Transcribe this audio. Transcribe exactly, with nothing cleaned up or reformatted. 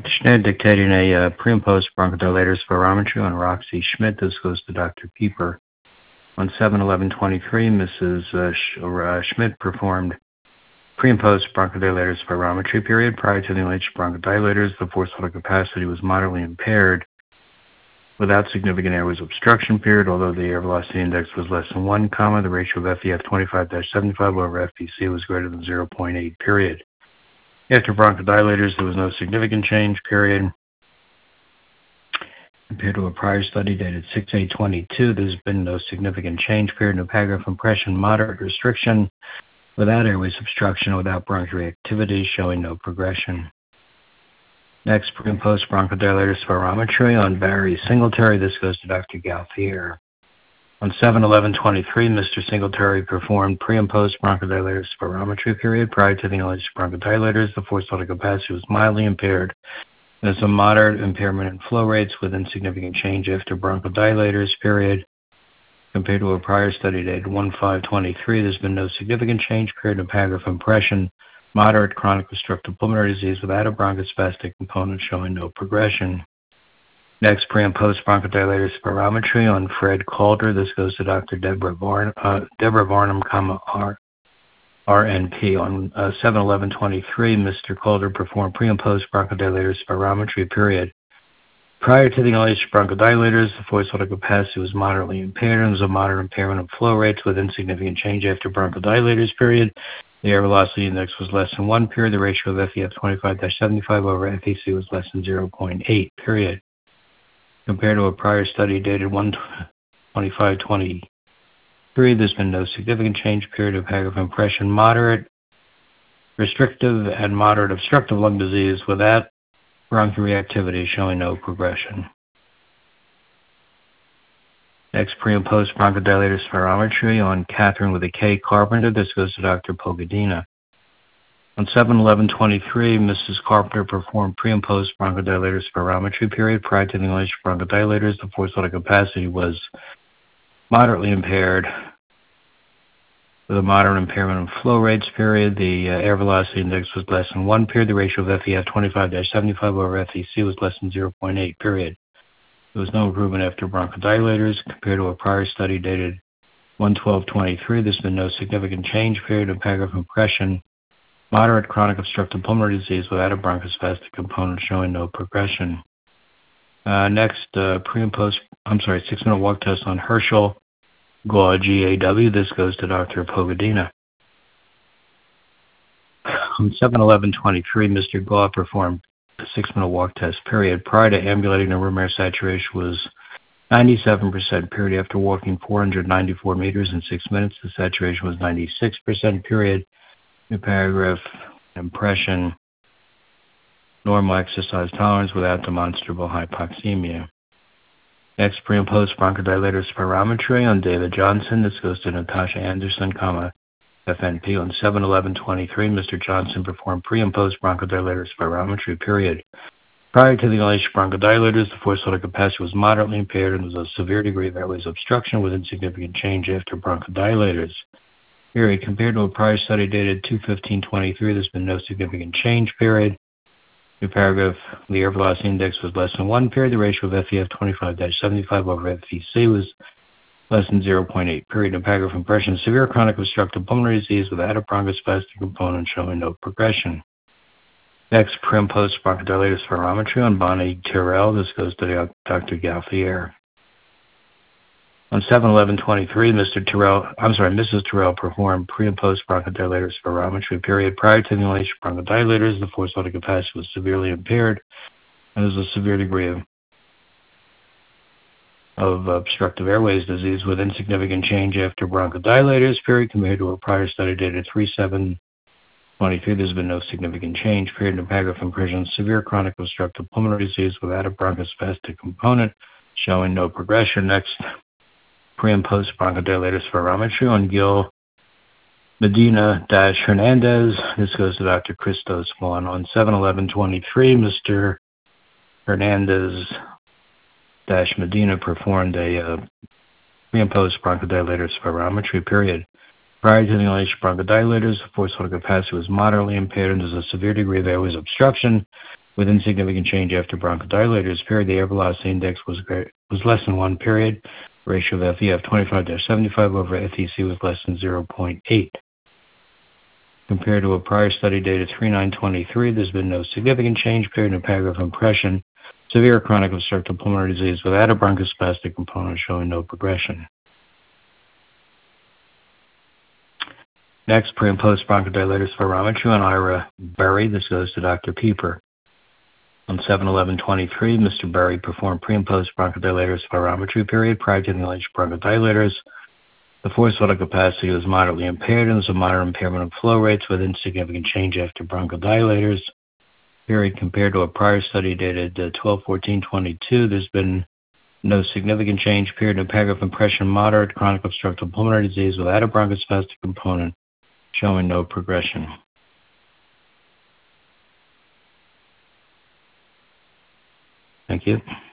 Doctor Schneid dictating a uh, pre and post bronchodilator spirometry on Roxy Schmidt. This goes to Doctor Pieper. On seven eleven twenty-three, Missus Uh, Sch- uh, Schmidt performed pre and post bronchodilator spirometry period. Prior to the inhalation of bronchodilators, the forced vital capacity was moderately impaired without significant airways obstruction period, although the air velocity index was less than one, comma, the ratio of F E F twenty-five seventy-five over F V C was greater than zero point eight, period. After bronchodilators, there was no significant change, period. Compared to a prior study dated six eight twenty-two, there's been no significant change, period. No paragraph impression, moderate restriction, without airways obstruction, without bronchoreactivity, showing no progression. Next, pre and post bronchodilator spirometry on Barry Singletary. This goes to Doctor Gauthier. On seven eleven twenty-three, Mister Singletary performed pre and post bronchodilator spirometry period. Prior to the inhalation of bronchodilators, the forced vital capacity was mildly impaired. There's a moderate impairment in flow rates with insignificant change after bronchodilators, period. Compared to a prior study dated one five twenty-three, there's been no significant change, period. No paragraph impression, moderate chronic obstructive pulmonary disease without a bronchospastic component, showing no progression. Next, pre and post bronchodilator spirometry on Fred Calder. This goes to Doctor Deborah Varnum, uh, Deborah Varnum, comma, R, RNP. On uh, seven eleven twenty-three, Mister Calder performed pre and post bronchodilator spirometry period. Prior to the inhalation of bronchodilators, the forced vital capacity was moderately impaired, and there was a moderate impairment of flow rates with insignificant change after bronchodilators, period. The air velocity index was less than one, period. The ratio of F E F twenty-five seventy-five over F E C was less than zero point eight, period. Compared to a prior study dated one twenty-five twenty-three, there's been no significant change, period. Of paragraph impression, moderate, restrictive, and moderate obstructive lung disease without bronchoreactivity, showing no progression. Next, pre and post bronchodilator spirometry on Catherine with a K Carpenter. This goes to Doctor Pogadina. On seven eleven twenty-three, Missus Carpenter performed pre and post bronchodilator spirometry period. Prior to the inhalation of bronchodilators, the forced vital capacity was moderately impaired with a moderate impairment in flow rates, period. The uh, air velocity index was less than one, period. The ratio of F E F twenty-five seventy-five over F E C was less than zero point eight, period. There was no improvement after bronchodilators. Compared to a prior study dated one twelve twenty-three, there's been no significant change, period. Of paragraph impression, moderate chronic obstructive pulmonary disease without a bronchospastic component, showing no progression. Uh, next, uh, pre and post, I'm sorry, six-minute walk test on Herschel Gaw, G A W. This goes to Doctor Pogadina. On seven eleven twenty-three, Mister Gaw performed a six-minute walk test period. Prior to ambulating, the room air saturation was ninety-seven percent, period. After walking four hundred ninety-four meters in six minutes, the saturation was ninety-six percent, period. New paragraph, impression, normal exercise tolerance without demonstrable hypoxemia. Next, pre and post bronchodilator spirometry on David Johnson. This goes to Natasha Anderson, comma, F N P. On seven eleven twenty-three, Mister Johnson performed pre and post bronchodilator spirometry period. Prior to the inhalation of bronchodilators, the forced vital capacity was moderately impaired and there was a severe degree of airways obstruction with insignificant change after bronchodilators. Period. Compared to a prior study dated two fifteen twenty-three, there's been no significant change, period. New paragraph, the air velocity index was less than one, period. The ratio of F E F twenty-five seventy-five over F E C was less than zero point eight, period. New paragraph, impression, severe chronic obstructive pulmonary disease without a bronchospastic component, showing no progression. Next, pre and post bronchodilator spirometry on Bonnie Tyrrell. This goes to Doctor Gauthier. On seven eleven twenty-three, Mister Tyrrell, I'm sorry, Missus Tyrrell performed pre and post bronchodilator spirometry period. Prior to the inhalation of bronchodilators, the forced vital capacity was severely impaired, and there was a severe degree of, of obstructive airways disease with insignificant change after bronchodilators, period. Compared to a prior study dated three seven twenty-three, there's been no significant change, period. No paragraph impression, severe chronic obstructive pulmonary disease without a bronchospastic component, showing no progression. Next, pre and post bronchodilator spirometry on Gil Medina Hernandez. This goes to Doctor Christos Juan. On seven eleven twenty-three, Mister Hernandez Medina performed a uh, pre and post bronchodilator spirometry period. Prior to the inhalation of bronchodilators, the forced vital capacity was moderately impaired and there's a severe degree of airways obstruction with insignificant change after bronchodilators. Period. The air velocity index was great, was less than one. Period. Ratio of F E F twenty-five to seventy-five over F E C was less than zero point eight. Compared to a prior study dated three nine twenty-three, there's been no significant change. Period. In paragraph impression. Severe chronic obstructive pulmonary disease without a bronchospastic component showing no progression. Next, pre and post bronchodilator spirometry on Ira Berry. This goes to Doctor Pieper. On seven eleven twenty-three, Mister Berry performed pre and post bronchodilator spirometry period prior to the inhalation bronchodilators. The forced vital capacity was moderately impaired, and there was a moderate impairment of flow rates with insignificant change after bronchodilators. Period. Compared to a prior study dated uh, twelve fourteen twenty-two, there's been no significant change. Period. In paragraph impression, moderate chronic obstructive pulmonary disease without a bronchospastic component showing no progression. Thank you.